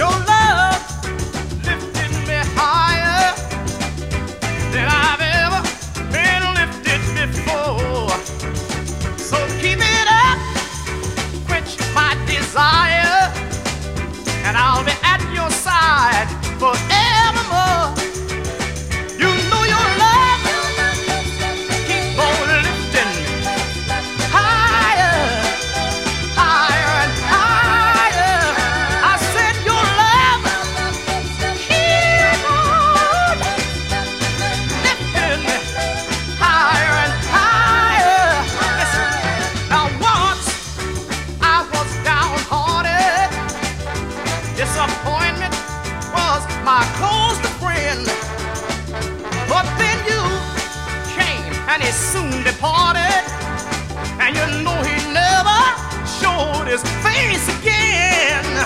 Your love lifted me higher than I've ever been lifted before. So keep it up, quench my desire, and I'll be at your side forevermore. You know your love keep on lifting me higher, higher and higher. I said your love keep on lifting me higher and higher. Listen, now once I was downhearted, disappointment was my closest friend. But then you came and he soon departed, and you know he never showed his face again.